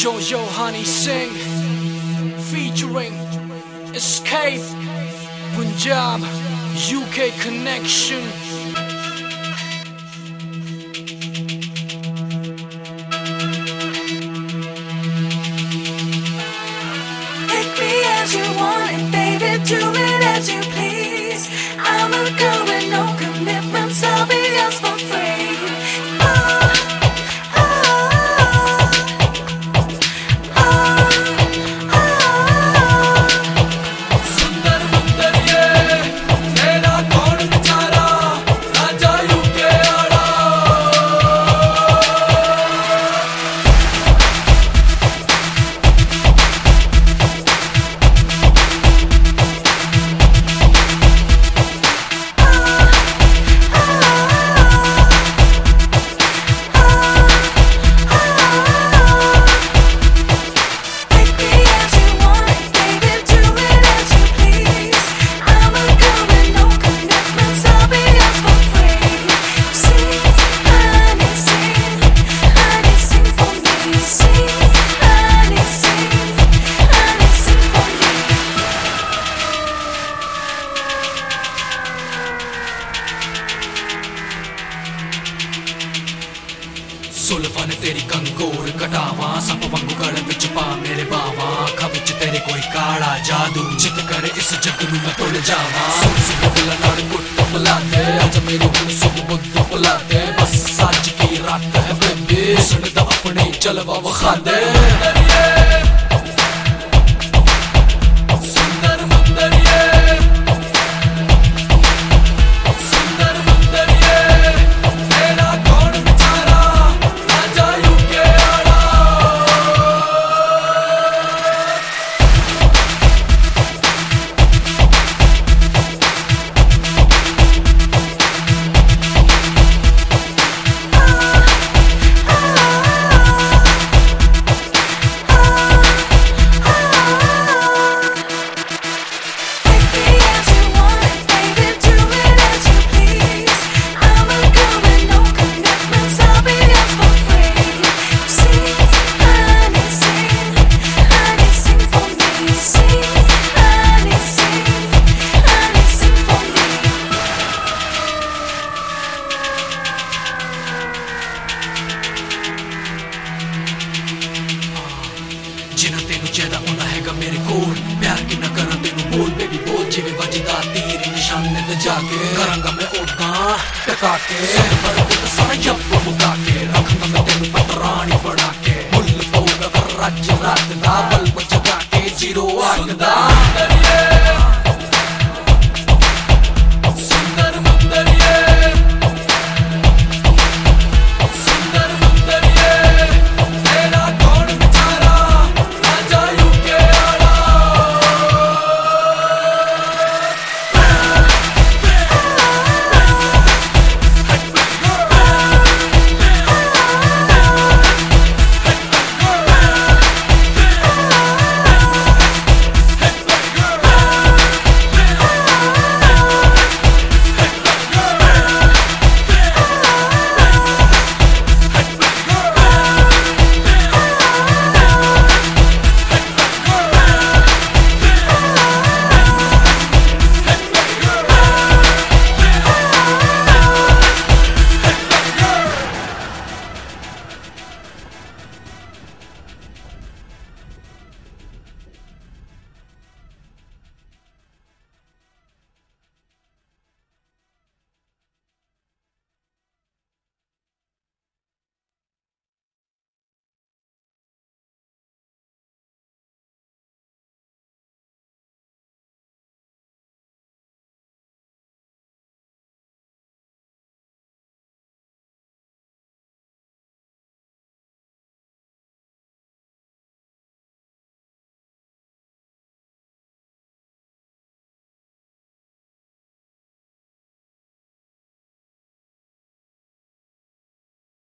Jojo Honey Singh featuring Escape Punjab UK Connection. Take me as you want it, baby, do it as you please. I'm a girl with no commitments, I'll be yours for free. सुल्फा ने तेरी कंकोर कटावा सप वांगू गल विच पा मेरे बावा अखां विच तेरे कोई काला जादू जित करे इस जग नूं मैं भुल जावा सुन सुन बुला नाल गुट बुलाते अज मेरी हुण सुख बुद्ध बुलाते बस सच की रात है बेबी सुन दा अपने जलवा वखा दे जिन्ना तेनू चाहिदा होना हैगा मेरे कोल प्यार किन्ना करा तेनू बोल बेबी बोल जिवें वजदा तीर निशाने ते जाके करांगा मैं ओदा टका के सब पर तो सारा जब मुका के रखूंगा मैं तेनू पटरानी बना के मुल्ल पऊगा पर राज रात दा बल्ब जगा के जीरो आग दा